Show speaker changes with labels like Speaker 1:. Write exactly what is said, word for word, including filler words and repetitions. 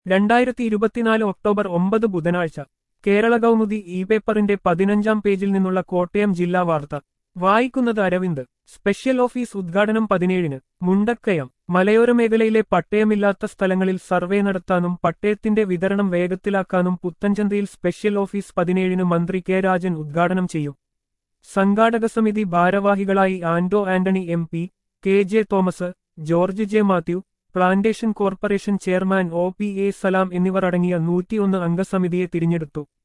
Speaker 1: രണ്ടായിരത്തി ഇരുപത്തിനാല് ഒക്ടോബർ ഒമ്പത് ബുധനാഴ്ച കേരള കൗമുദി ഇ പേപ്പറിന്റെ പതിനഞ്ചാം പേജിൽ നിന്നുള്ള കോട്ടയം ജില്ലാ വാർത്ത വായിക്കുന്നത് അരവിന്ദ്. സ്പെഷ്യൽ ഓഫീസ് ഉദ്ഘാടനം പതിനേഴിന് മുണ്ടക്കയം. മലയോര മേഖലയിലെ പട്ടയമില്ലാത്ത സ്ഥലങ്ങളിൽ സർവേ നടത്താനും പട്ടയത്തിന്റെ വിതരണം വേഗത്തിലാക്കാനും പുത്തൻചന്തയിൽ സ്പെഷ്യൽ ഓഫീസ് പതിനേഴിന് മന്ത്രി കെ രാജൻ ഉദ്ഘാടനം ചെയ്യും. സംഘാടക സമിതി ഭാരവാഹികളായി Anto Antony M P, K J Thomas, George J Mathew, plantation corporation chairman O P A Salam എന്നിവർ അടങ്ങിയ നൂറ്റിയൊന്ന് അംഗസമിതിയെ തിരഞ്ഞെടുത്തു.